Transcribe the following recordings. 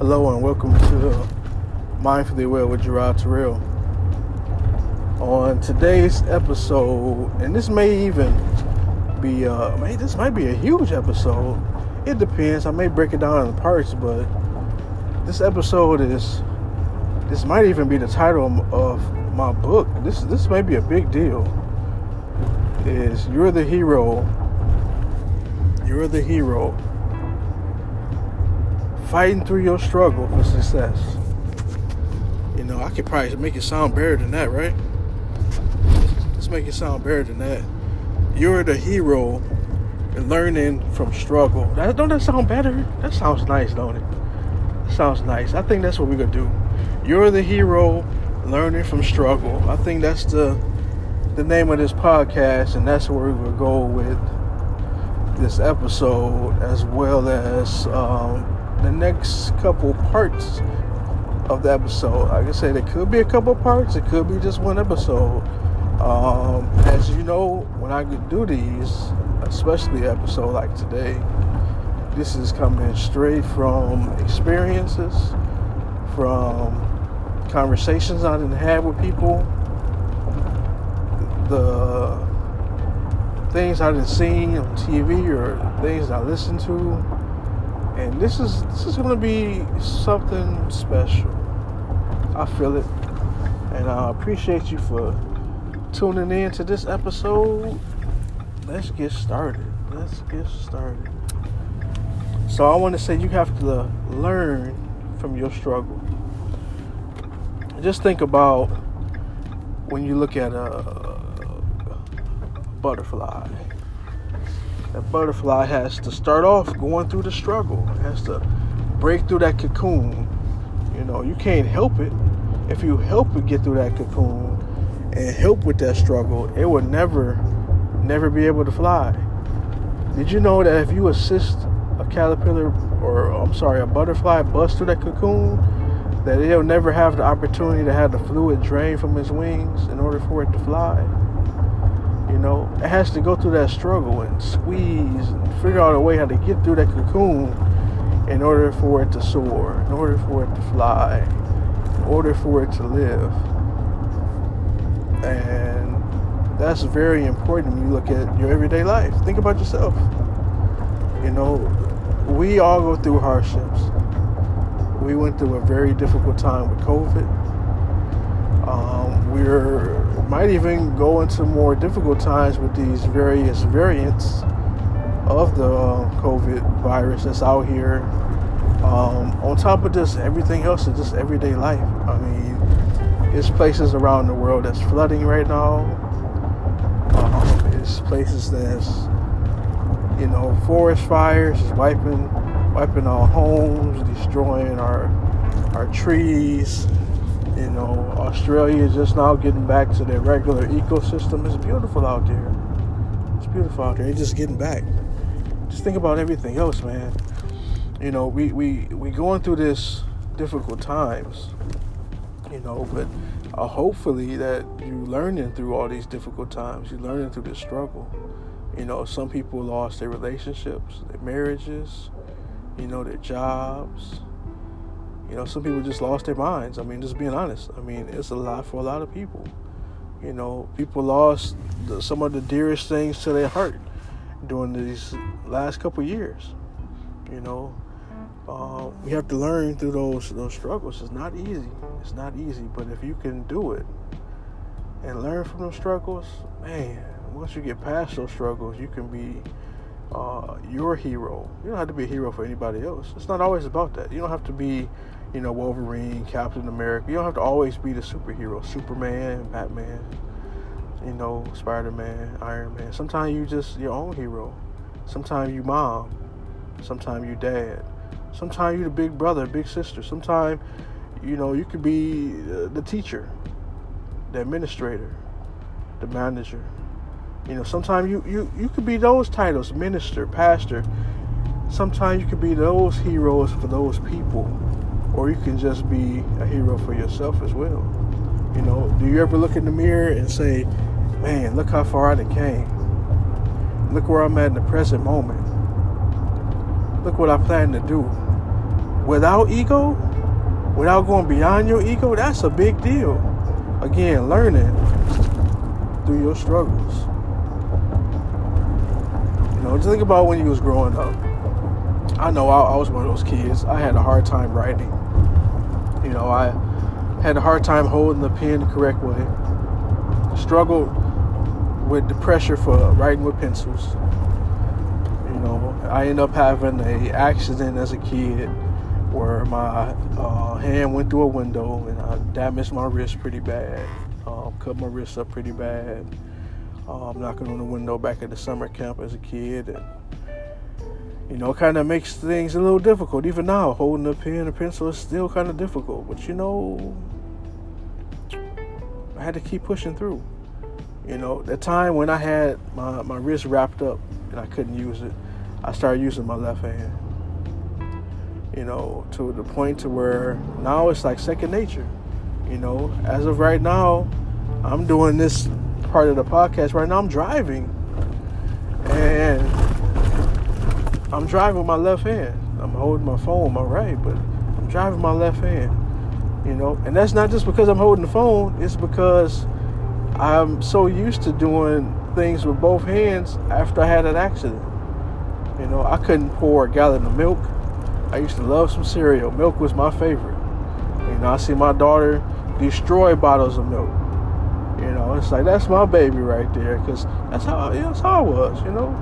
Hello and welcome to Mindfully Well with Gerard Terrell. On today's episode, and this may even be, this might be a huge episode. It depends. I may break it down in parts, but this might even be the title of my book. This may be a big deal. Is You're the Hero. You're the hero. Fighting through your struggle for success. I could probably make it sound better than that, right? Let's make it sound better than that. You're the hero and learning from struggle. Don't that sound better? That sounds nice, don't it? That sounds nice. I think that's what we're going to do. You're the hero learning from struggle. I think that's the name of this podcast, and that's where we're going to go with this episode, as well as the next couple parts of the episode. Like I said, it could be a couple parts, it could be just one episode. As you know, when I do these, especially an episode like today, this is coming straight from experiences, from conversations I didn't have with people, the things I didn't see on TV or things I listened to. And this is going to be something special. I feel it. And I appreciate you for tuning in to this episode. Let's get started. So I want to say you have to learn from your struggle. Just think about when you look at a butterfly. That butterfly has to start off going through the struggle. It has to break through that cocoon. You can't help it. If you help it get through that cocoon and help with that struggle, it will never be able to fly. Did you know that if you assist a butterfly bust through that cocoon, that it'll never have the opportunity to have the fluid drain from its wings in order for it to fly? It has to go through that struggle and squeeze and figure out a way how to get through that cocoon in order for it to soar, in order for it to fly, in order for it to live. And that's very important when you look at your everyday life. Think about yourself. We all go through hardships. We went through a very difficult time with COVID. We might even go into more difficult times with these various variants of the COVID virus that's out here. On top of just everything else, is just everyday life. I mean, there's places around the world that's flooding right now. There's places that's, forest fires is wiping our homes, destroying our trees. Australia is just now getting back to their regular ecosystem. It's beautiful out there. It's just getting back. Just think about everything else, man. We going through this difficult times, but hopefully that you learning through all these difficult times. You learning through this struggle. Some people lost their relationships, their marriages, their jobs. Some people just lost their minds. I mean, just being honest. I mean, it's a lot for a lot of people. People lost some of the dearest things to their heart during these last couple of years. We have to learn through those struggles. It's not easy. But if you can do it and learn from those struggles, man, once you get past those struggles, you can be your hero. You don't have to be a hero for anybody else. It's not always about that. You don't have to be, Wolverine, Captain America. You don't have to always be the superhero. Superman, Batman, Spider-Man, Iron Man. Sometimes you just your own hero. Sometimes you mom. Sometimes you dad. Sometimes you the big brother, big sister. Sometimes, you could be the teacher, the administrator, the manager. Sometimes you could be those titles, minister, pastor. Sometimes you could be those heroes for those people, or you can just be a hero for yourself as well. Do you ever look in the mirror and say, man, look how far I done came. Look where I'm at in the present moment. Look what I plan to do. without ego, without going beyond your ego, that's a big deal. Again, learning through your struggles. Just think about when you was growing up. I know I was one of those kids. I had a hard time writing. I had a hard time holding the pen the correct way. Struggled with the pressure for writing with pencils. I ended up having an accident as a kid where my hand went through a window and I damaged my wrist pretty bad. Cut my wrist up pretty bad. Knocking on the window back at the summer camp as a kid. And, kind of makes things a little difficult. Even now, holding a pen or pencil is still kind of difficult. But, I had to keep pushing through. The time when I had my wrist wrapped up and I couldn't use it, I started using my left hand. To the point to where now it's like second nature. As of right now, I'm doing this part of the podcast right now. I'm driving. And I'm driving with my left hand. I'm holding my phone with my right, but I'm driving my left hand. And that's not just because I'm holding the phone. It's because I'm so used to doing things with both hands after I had an accident. I couldn't pour a gallon of milk. I used to love some cereal. Milk was my favorite. I see my daughter destroy bottles of milk. It's like, that's my baby right there, because that's how I was,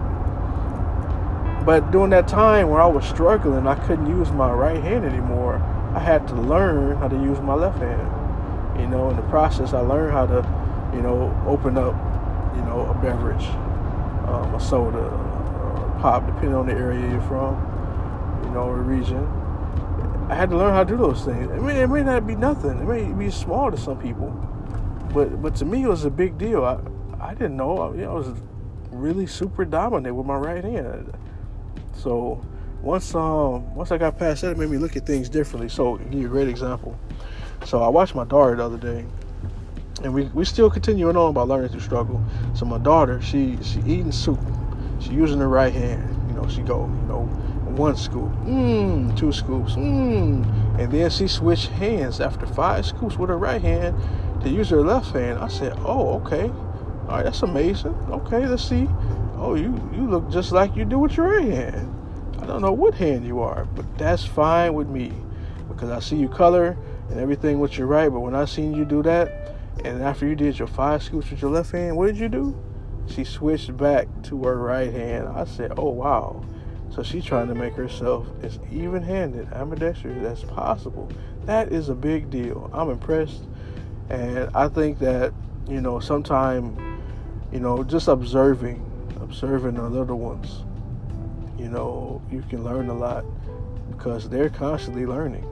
But during that time where I was struggling, I couldn't use my right hand anymore. I had to learn how to use my left hand. In the process, I learned how to, open up, a beverage, a soda, or pop, depending on the area you're from, or region. I had to learn how to do those things. It may not be nothing. It may be small to some people. But to me, it was a big deal. I didn't know. I was really super dominant with my right hand. So once I got past that, it made me look at things differently. So I'll give you a great example. So I watched my daughter the other day, and we still continuing on about learning through struggle. So my daughter, she eating soup. She using her right hand. She go, one scoop, two scoops, and then she switched hands after 5 scoops with her right hand to use her left hand. I said, oh, okay. All right, that's amazing. Okay, let's see. Oh, you look just like you do with your right hand. I don't know what hand you are, but that's fine with me because I see you color and everything with your right. But when I seen you do that, and after you did your 5 scoops with your left hand, what did you do? She switched back to her right hand. I said, oh, wow. So she's trying to make herself as even-handed, ambidextrous as possible. That is a big deal. I'm impressed. And I think that, sometime, just observing the little ones, you can learn a lot because they're constantly learning.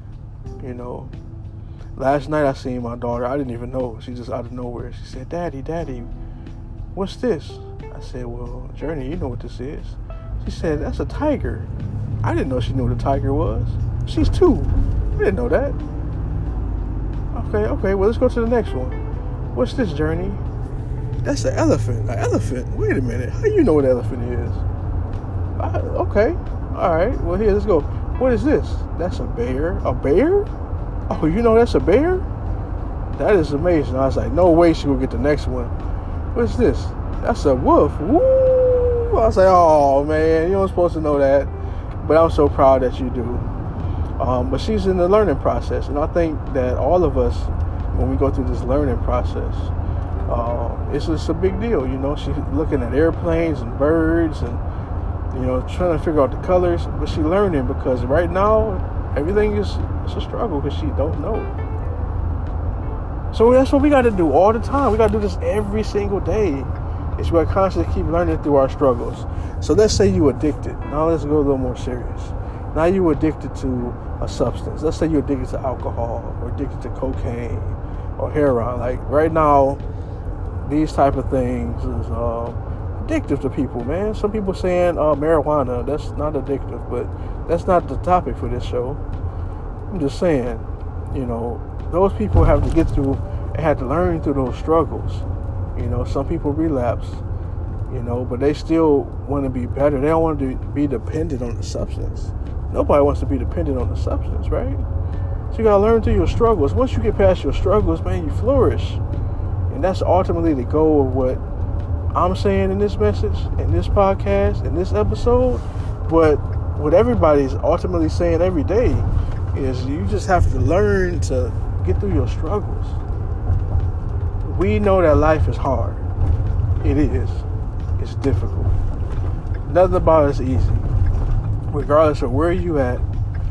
Last night I seen my daughter. I didn't even know. She just out of nowhere. She said, Daddy, what's this? I said, well, Journey, you know what this is. She said, that's a tiger. I didn't know she knew what a tiger was. She's 2. I didn't know that. Okay, well, let's go to the next one. What's this, Journey? That's an elephant. An elephant? Wait a minute. How you know what an elephant is? Okay. All right. Well, here, let's go. What is this? That's a bear. A bear? Oh, you know that's a bear? That is amazing. I was like, no way she will get the next one. What's this? That's a wolf. Woo! I was like, oh, man, you weren't supposed to know that. But I'm so proud that you do. But she's in the learning process. And I think that all of us, when we go through this learning process, it's just a big deal. She's looking at airplanes and birds and, trying to figure out the colors. But she's learning because right now, everything is a struggle because she don't know. So that's what we got to do all the time. We got to do this every single day. It's we got to constantly keep learning through our struggles. So let's say you're addicted. Now let's go a little more serious. Now you're addicted to a substance. Let's say you're addicted to alcohol or addicted to cocaine or heroin. Like right now, these type of things is addictive to people, man. Some people saying marijuana, that's not addictive, but that's not the topic for this show. I'm just saying, those people have to get through and have to learn through those struggles. Some people relapse, but they still want to be better. They don't want to be dependent on the substance. Nobody wants to be dependent on the substance, right? So you gotta learn through your struggles. Once you get past your struggles, man, you flourish. And that's ultimately the goal of what I'm saying in this message, in this podcast, in this episode. But what everybody's ultimately saying every day is you just have to learn to get through your struggles. We know that life is hard. It is. It's difficult. Nothing about it is easy. Regardless of where you at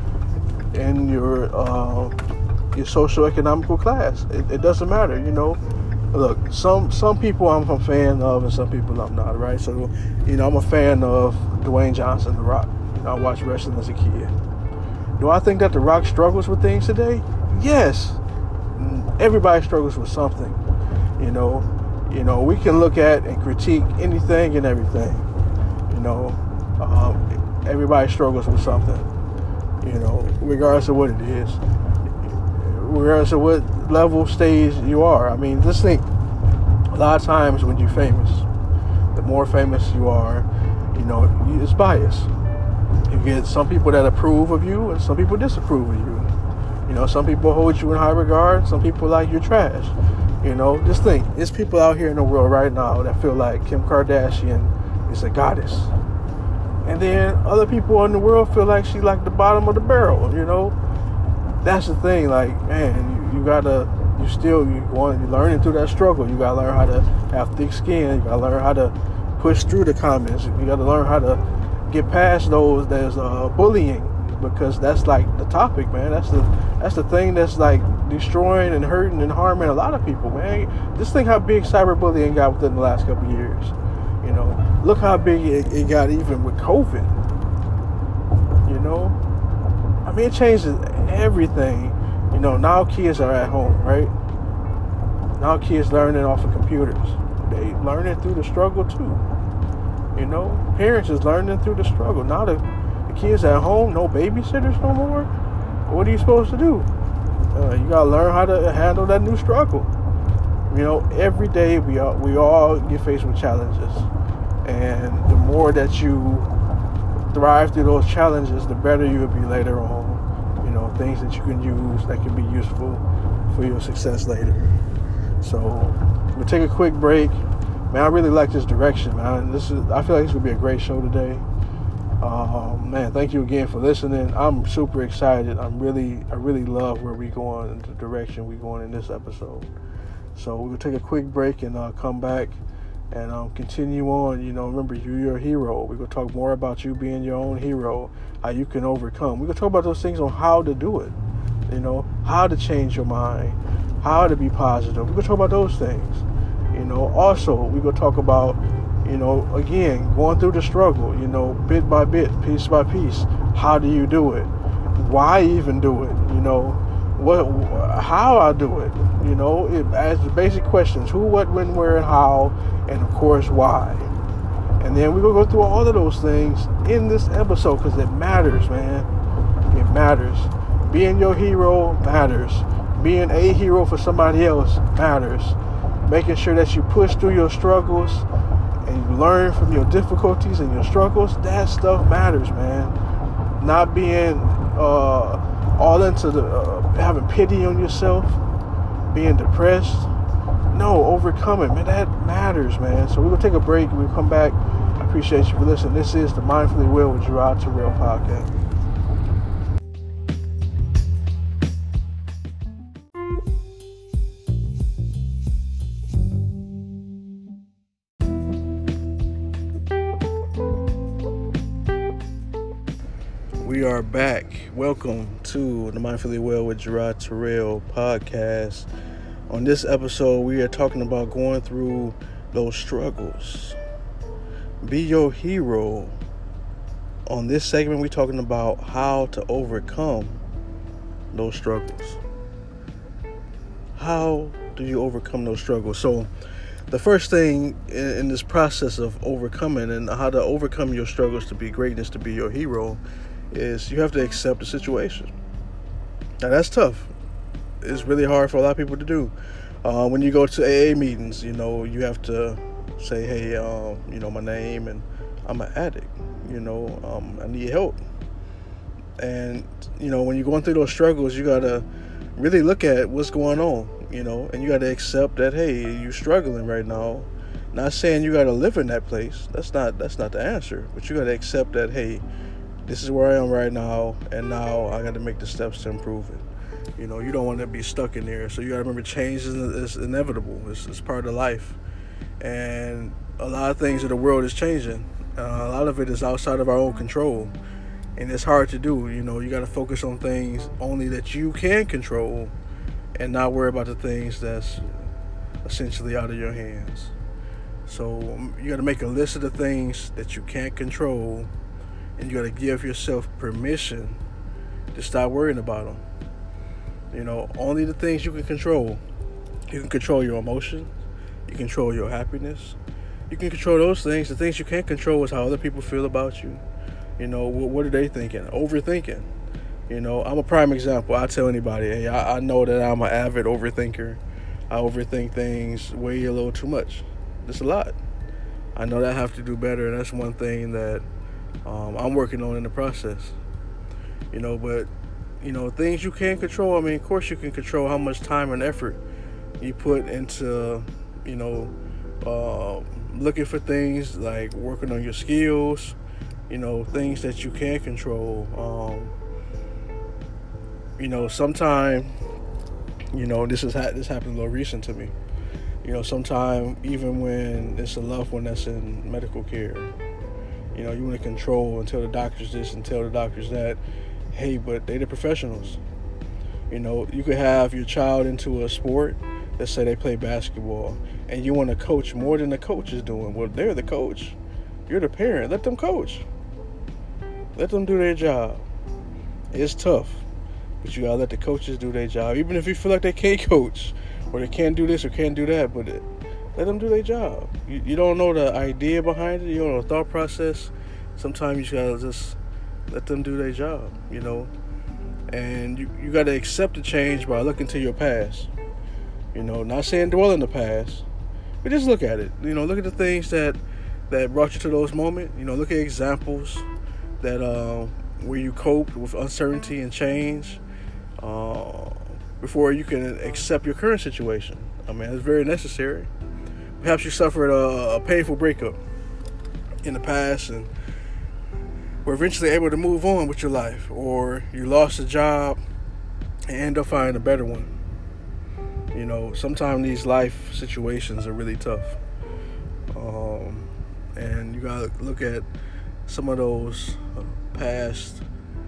in your socioeconomical class. It doesn't matter, you know. Look, some people I'm a fan of and some people I'm not, right? So, you know, I'm a fan of Dwayne Johnson, The Rock. You know, I watched wrestling as a kid. Do I think that The Rock struggles with things today? Yes. Everybody struggles with something. You know, we can look at and critique anything and everything. You know, everybody struggles with something. You know, regardless of what it is, regardless of what level, stage you are. I mean, just think, a lot of times when you're famous, the more famous you are, you know, it's bias. You get some people that approve of you and some people disapprove of you. You know, some people hold you in high regard, some people like you're trash. You know, just think, there's people out here in the world right now that feel like Kim Kardashian is a goddess. And then other people in the world feel like she's like the bottom of the barrel, you know. That's the thing, like, man, you're learning through that struggle. You gotta learn how to have thick skin. You gotta learn how to push through the comments. You gotta learn how to get past those that's bullying, because that's like the topic, man. That's the thing that's like destroying and hurting and harming a lot of people, man. Just think how big cyberbullying got within the last couple of years. You know, look how big it got even with COVID. You know, I mean, it changes everything. You know, now kids are at home, right? Now kids learning off of computers. They learning through the struggle too. You know, parents is learning through the struggle. Now the kids at home, no babysitters no more. What are you supposed to do? You gotta learn how to handle that new struggle. You know, every day we all get faced with challenges, and the more that you thrive through those challenges, the better you'll be later on. You know, things that you can use that can be useful for your success later. So we'll take a quick break. Man, I really like this direction, man. I feel like this would be a great show today. Man, thank you again for listening. I'm super excited. I really love where we're going and the direction we're going in this episode. So we'll take a quick break and come back and continue on. You know, remember, you're your hero. We're going to talk more about you being your own hero, how you can overcome. We're going to talk about those things on how to do it, you know, how to change your mind, how to be positive. We're going to talk about those things. You know, also, we're going to talk about, you know, again, going through the struggle, you know, bit by bit, piece by piece. How do you do it? Why even do it? You know, how I do it? You know, as the basic questions: who, what, when, where, and how, and of course, why. And then we're going to go through all of those things in this episode because it matters, man. It matters. Being your hero matters. Being a hero for somebody else matters. Making sure that you push through your struggles and you learn from your difficulties and your struggles, that stuff matters, man. Not being all into the having pity on yourself, being depressed. No, overcoming, man, that matters, man. So we're going to take a break and we'll come back. I appreciate you for listening. This is the Mindfully Well with Gerard Terrell podcast. We are back. Welcome to the Mindfully Well with Gerard Terrell podcast. On this episode, we are talking about going through those struggles. Be your hero. On this segment, we're talking about how to overcome those struggles. How do you overcome those struggles? So, the first thing in this process of overcoming and how to overcome your struggles to be greatness, to be your hero, is you have to accept the situation. Now that's tough. It's really hard for a lot of people to do. When you go to AA meetings, you know, you have to say, hey, you know, my name and I'm an addict, you know, I need help. And, when you're going through those struggles, you got to really look at what's going on, and you got to accept that, hey, you're struggling right now. Not saying you got to live in that place. That's not the answer. But you got to accept that, hey, this is where I am right now, and now I got to make the steps to improve it. You don't want to be stuck in there. So you got to remember change is inevitable. It's part of life. And a lot of things in the world is changing. A lot of it is outside of our own control. And it's hard to do. You got to focus on things only that you can control and not worry about the things that's essentially out of your hands. So you got to make a list of the things that you can't control, and you got to give yourself permission to stop worrying about them. Only the things you can control. You can control your emotions. You can control your happiness. You can control those things. The things you can't control is how other people feel about you. What are they thinking? Overthinking. I'm a prime example. I tell anybody, hey, I know that I'm an avid overthinker. I overthink things way a little too much. It's a lot. I know that I have to do better, and that's one thing that I'm working on in the process. But things you can't control. I mean, of course you can control how much time and effort you put into, looking for things like working on your skills, things that you can control. Sometime, this happened a little recent to me. Sometime even when it's a loved one that's in medical care, you want to control and tell the doctors this and tell the doctors that. Hey, but they the professionals. You could have your child into a sport. Let's say they play basketball, and you want to coach more than the coach is doing. Well, they're the coach. You're the parent. Let them coach. Let them do their job. It's tough, but you gotta let the coaches do their job. Even if you feel like they can't coach, or they can't do this or can't do that, but let them do their job. You don't know the idea behind it. You don't know the thought process. Sometimes you just gotta just let them do their job, And you got to accept the change by looking to your past. Not saying dwell in the past, but just look at it. Look at the things that brought you to those moments. Look at examples that where you coped with uncertainty and change before you can accept your current situation. I mean, it's very necessary. Perhaps you suffered a painful breakup in the past and were eventually able to move on with your life, or you lost a job and end up finding a better one. Sometimes these life situations are really tough, and you gotta look at some of those past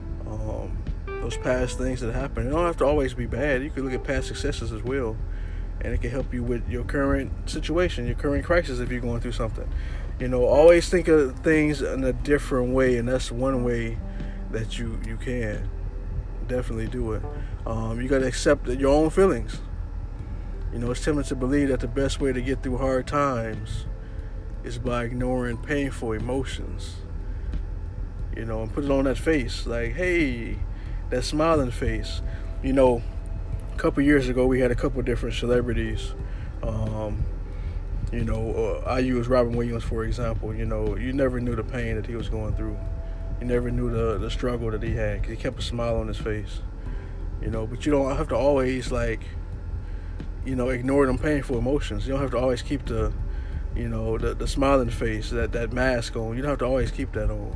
things that happen. It don't have to always be bad. You can look at past successes as well, and it can help you with your current situation, your current crisis if you're going through something. Always think of things in a different way, and that's one way that you can definitely do it. You got to accept your own feelings. It's tempting to believe that the best way to get through hard times is by ignoring painful emotions. And put it on that face, like, hey, that smiling face. A couple years ago, we had a couple different celebrities. I use Robin Williams, for example. You never knew the pain that he was going through. You never knew the struggle that he had, because he kept a smile on his face. But you don't have to always, ignore them painful emotions. You don't have to always keep the smiling face, that mask on. You don't have to always keep that on.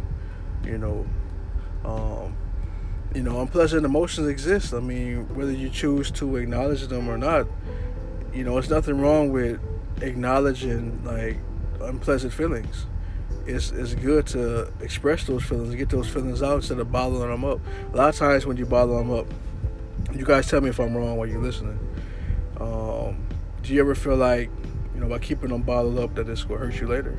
Unpleasant emotions exist. I mean, whether you choose to acknowledge them or not, it's nothing wrong with acknowledging unpleasant feelings. It's good to express those feelings and get those feelings out instead of bottling them up. A lot of times when you bottle them up, you guys tell me if I'm wrong while you're listening. Do you ever feel like, by keeping them bottled up, that it's gonna hurt you later?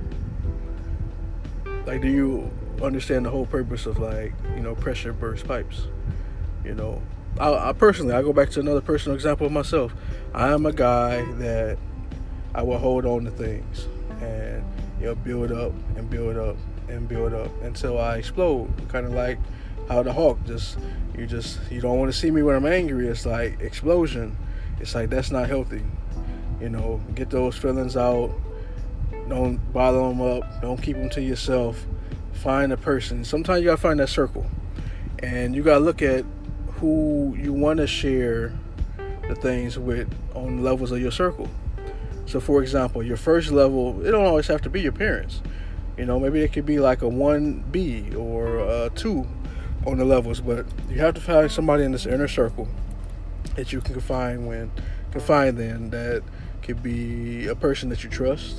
Do you understand the whole purpose of pressure burst pipes? I personally, I go back to another personal example of myself. I am a guy that I will hold on to things and build up and build up and build up until I explode. Kind of like how the Hulk you don't want to see me when I'm angry. It's like explosion. It's like, that's not healthy. Get those feelings out. Don't bottle them up. Don't keep them to yourself. Find a person. Sometimes you gotta find that circle. And you got to look at who you want to share the things with on levels of your circle. So, for example, your first level, it don't always have to be your parents. Maybe it could be like a 1B or a 2 on the levels, but you have to find somebody in this inner circle that you can confide in, that could be a person that you trust.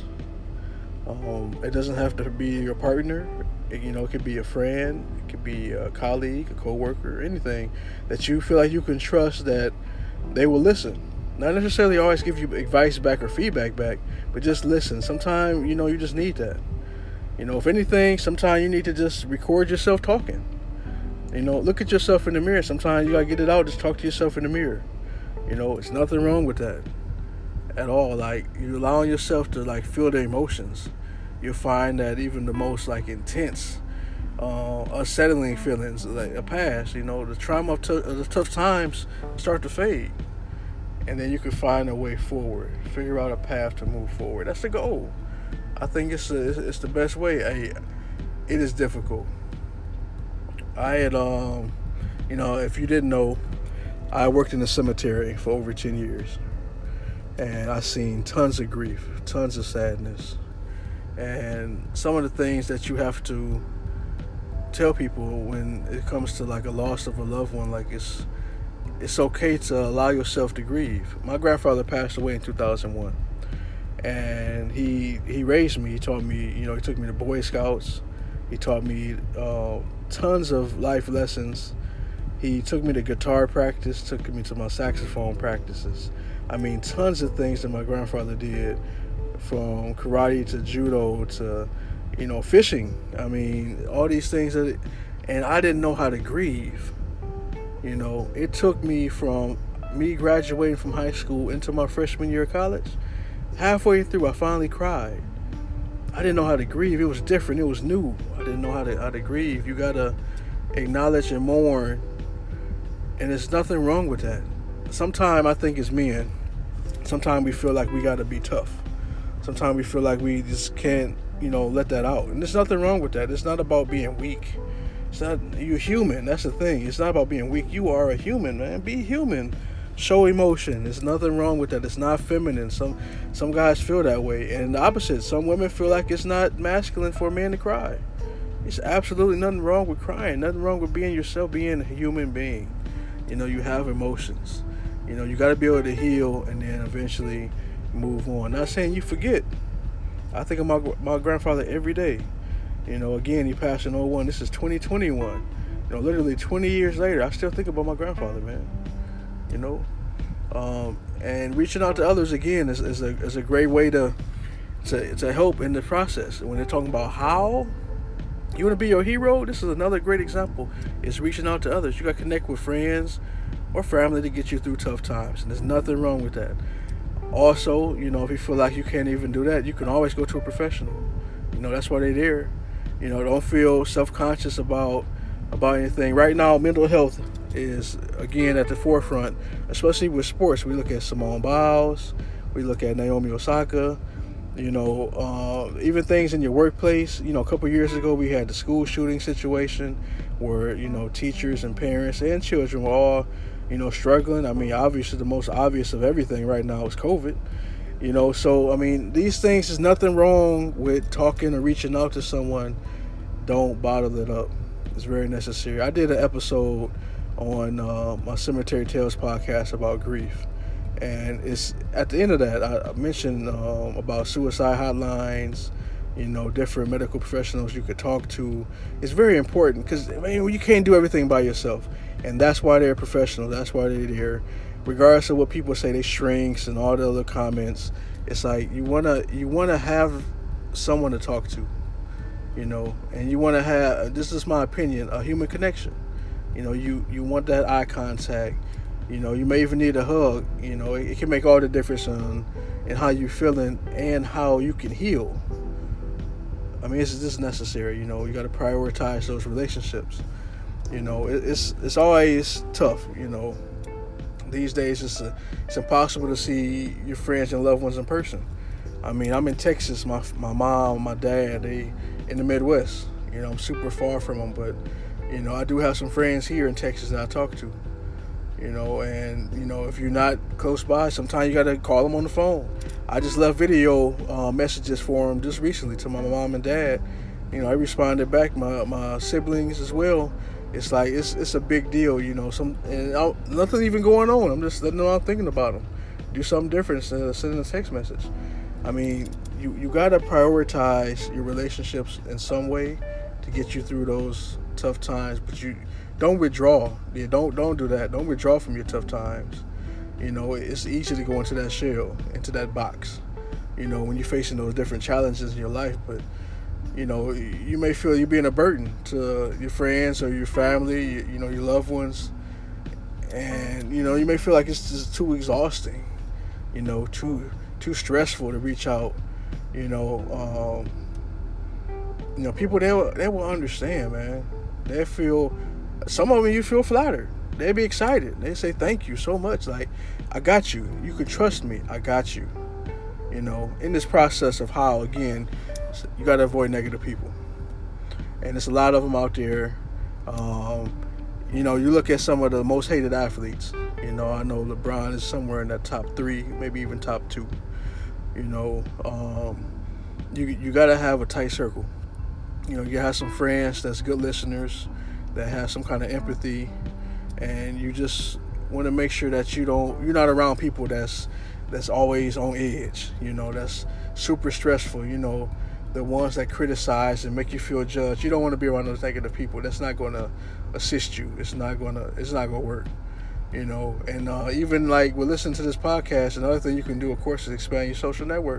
It doesn't have to be your partner. It could be a friend, it could be a colleague, a coworker, anything that you feel like you can trust that they will listen. Not necessarily always give you advice back or feedback back, but just listen. Sometimes, you just need that. If anything, sometimes you need to just record yourself talking. Look at yourself in the mirror. Sometimes you gotta get it out. Just talk to yourself in the mirror. It's nothing wrong with that at all. Like, you're allowing yourself to feel the emotions. You'll find that even the most intense, unsettling feelings pass. The trauma of the tough times start to fade, and then you can find a way forward. Figure out a path to move forward. That's the goal. I think it's the best way. It is difficult. I had, if you didn't know, I worked in a cemetery for over 10 years. And I've seen tons of grief, tons of sadness. And some of the things that you have to tell people when it comes to a loss of a loved one, it's okay to allow yourself to grieve. My grandfather passed away in 2001. And he raised me. He taught me, he took me to Boy Scouts. He taught me tons of life lessons. He took me to guitar practice, took me to my saxophone practices. Tons of things that my grandfather did, from karate to judo to, fishing. All these things and I didn't know how to grieve. It took me from me graduating from high school into my freshman year of college. Halfway through, I finally cried. I didn't know how to grieve. It was different. It was new. I didn't know how to grieve. You gotta acknowledge and mourn, and there's nothing wrong with that. Sometimes I think as men, sometimes we feel like we gotta be tough. Sometimes we feel like we just can't, let that out. And there's nothing wrong with that. It's not about being weak. It's not. You're human. That's the thing. It's not about being weak. You are a human, man. Be human. Show emotion. There's nothing wrong with that. It's not feminine. Some guys feel that way. And the opposite. Some women feel like it's not masculine for a man to cry. It's absolutely nothing wrong with crying. Nothing wrong with being yourself, being a human being. You have emotions. You got to be able to heal and then eventually move on. Not saying you forget. I think of my grandfather every day. Again, he passed in 2001. This is 2021. Literally 20 years later, I still think about my grandfather, man. And reaching out to others again is a great way to help in the process. When they're talking about how you want to be your hero, this is another great example. It's reaching out to others. You got to connect with friends or family to get you through tough times, and there's nothing wrong with that. Also, if you feel like you can't even do that, you can always go to a professional. That's why they're there. Don't feel self-conscious about anything. Right now, mental health is, again, at the forefront, especially with sports. We look at Simone Biles, we look at Naomi Osaka, even things in your workplace. A couple years ago, we had the school shooting situation where, teachers and parents and children were all, struggling. Obviously, the most obvious of everything right now is COVID. So, these things, is nothing wrong with talking or reaching out to someone. Don't bottle it up. It's very necessary. I did an episode on my Cemetery Tales podcast about grief. And it's at the end of that, I mentioned about suicide hotlines, different medical professionals you could talk to. It's very important because, you can't do everything by yourself. And that's why they're professionals. That's why they're there. Regardless of what people say, they shrinks and all the other comments. It's like you wanna have someone to talk to, and you want to have, this is my opinion, a human connection. You want that eye contact. You may even need a hug. It can make all the difference in how you're feeling and how you can heal. It's just necessary. You got to prioritize those relationships. It's always tough. These days it's impossible to see your friends and loved ones in person. I'm in Texas. My mom, my dad, they in the Midwest. I'm super far from them, but I do have some friends here in Texas that I talk to. And if you're not close by, sometimes you gotta call them on the phone. I just left video messages for them just recently to my mom and dad. I responded back, my siblings as well. It's like it's a big deal, nothing even going on. I'm just letting them know I'm thinking about them. Do something different instead of sending a text message. I mean, you gotta prioritize your relationships in some way to get you through those tough times, but you don't withdraw. Yeah, don't do that. Don't withdraw from your tough times. It's easy to go into that shell, into that box, when you're facing those different challenges in your life. But you may feel you're being a burden to your friends or your family, your loved ones, and you may feel like it's just too exhausting, too stressful to reach out. People they will understand, man. They feel, some of them you feel flattered. They be excited. They say thank you so much. Like, I got you. You can trust me. I got you. In this process of how, again, you got to avoid negative people. And there's a lot of them out there. You look at some of the most hated athletes. I know LeBron is somewhere in that top 3, maybe even top 2. You got to have a tight circle. You have some friends that's good listeners, that have some kind of empathy, and you just want to make sure that you're not around people that's always on edge, that's super stressful, the ones that criticize and make you feel judged. You don't want to be around those negative people. That's not going to assist you. It's not going to work, and even like we're listening to this podcast, another thing you can do, of course, is expand your social network.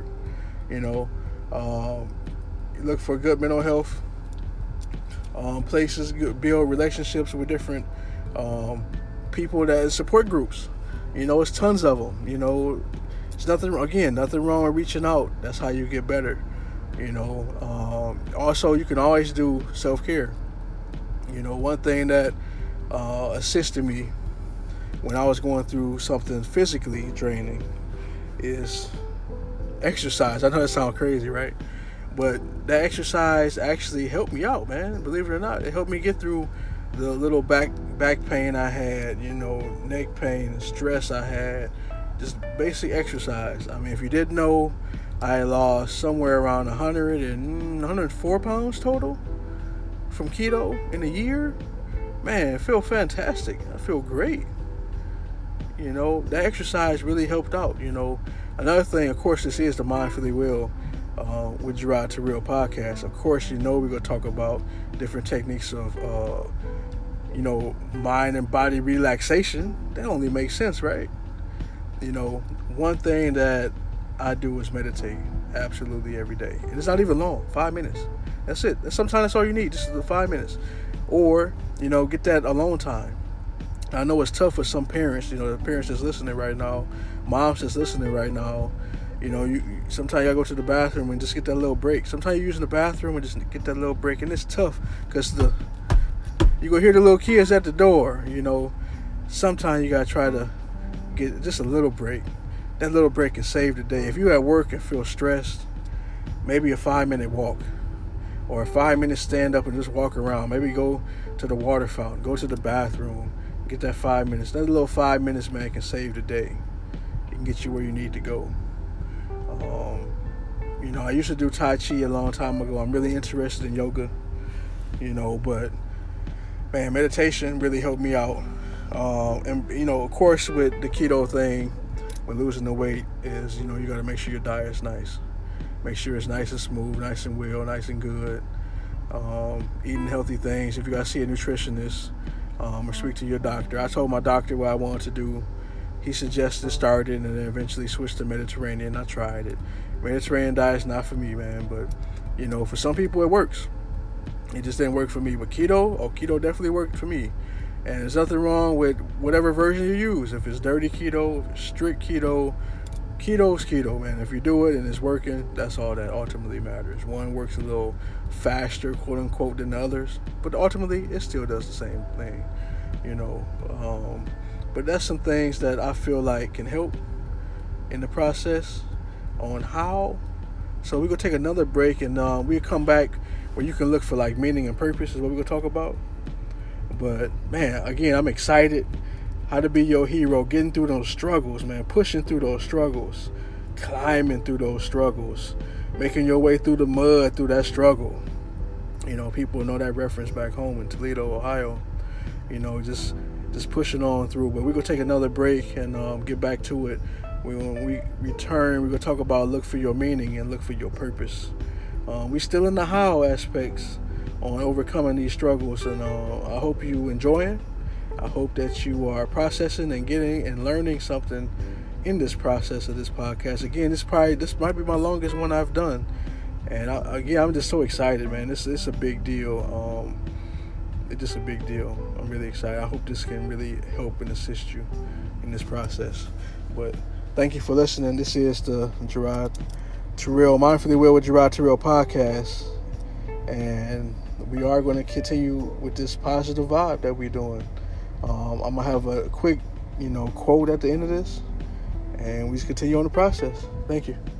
Look for good mental health places, build relationships with different people, that support groups. It's tons of them. It's nothing wrong with reaching out. That's how you get better. Also, you can always do self-care. One thing that assisted me when I was going through something physically draining is exercise. I know that sounds crazy, right? But that exercise actually helped me out, man. Believe it or not, it helped me get through the little back pain I had, neck pain and stress I had. Just basic exercise. I mean, if you didn't know, I lost somewhere around 104 pounds total from keto in a year. Man, I feel fantastic. I feel great. That exercise really helped out. Another thing, of course, this is the Mindfully Will with Gerard Terrell podcast. Of course, we're going to talk about different techniques of, mind and body relaxation. That only makes sense, right? One thing that I do is meditate absolutely every day. And it's not even long, 5 minutes. That's it. Sometimes that's all you need, just the 5 minutes. Or, get that alone time. I know it's tough for some parents, the parents that's listening right now, moms that's listening right now. Sometimes you gotta go to the bathroom and just get that little break. Sometimes you're using the bathroom and just get that little break. And it's tough because you go hear the little kids at the door, Sometimes you gotta try to get just a little break. That little break can save the day. If you're at work and feel stressed, maybe a 5-minute walk or a 5-minute stand up and just walk around. Maybe go to the water fountain, go to the bathroom, get that 5 minutes. That little 5 minutes, man, can save the day. It can get you where you need to go. I used to do Tai Chi a long time ago. I'm really interested in yoga, but man, meditation really helped me out. And of course, with the keto thing, with losing the weight, is you got to make sure your diet's nice. Make sure it's nice and smooth, nice and well, nice and good. Eating healthy things. If you got to see a nutritionist, or speak to your doctor. I told my doctor what I wanted to do. He suggested starting and then eventually switched to Mediterranean. I tried it. Mediterranean diet's not for me, man. But, for some people it works. It just didn't work for me. But keto definitely worked for me. And there's nothing wrong with whatever version you use. If it's dirty keto, if it's strict keto, keto's keto, man. If you do it and it's working, that's all that ultimately matters. One works a little faster, quote unquote, than the others. But ultimately, it still does the same thing, But that's some things that I feel like can help in the process on how. So we're going to take another break and we'll come back where you can look for like meaning and purpose is what we're going to talk about. But man, again, I'm excited. How to be your hero, getting through those struggles, man, pushing through those struggles, climbing through those struggles, making your way through the mud through that struggle. People know that reference back home in Toledo, Ohio. Just pushing on through. But we're going to take another break and get back to it. When we return, we're going to talk about look for your meaning and look for your purpose. We're still in the how aspects on overcoming these struggles, and I hope you enjoy it. I hope that you are processing and getting and learning something in this process of this podcast. Again, this might be my longest one I've done, and I'm just so excited, man. It's a big deal. It's just a big deal. I'm really excited. I hope this can really help and assist you in this process. But thank you for listening. This is the Gerard Terrell Mindfully Well with Gerard Terrell podcast, and we are going to continue with this positive vibe that we're doing. I'm going to have a quick, quote at the end of this, and we just continue on the process. Thank you.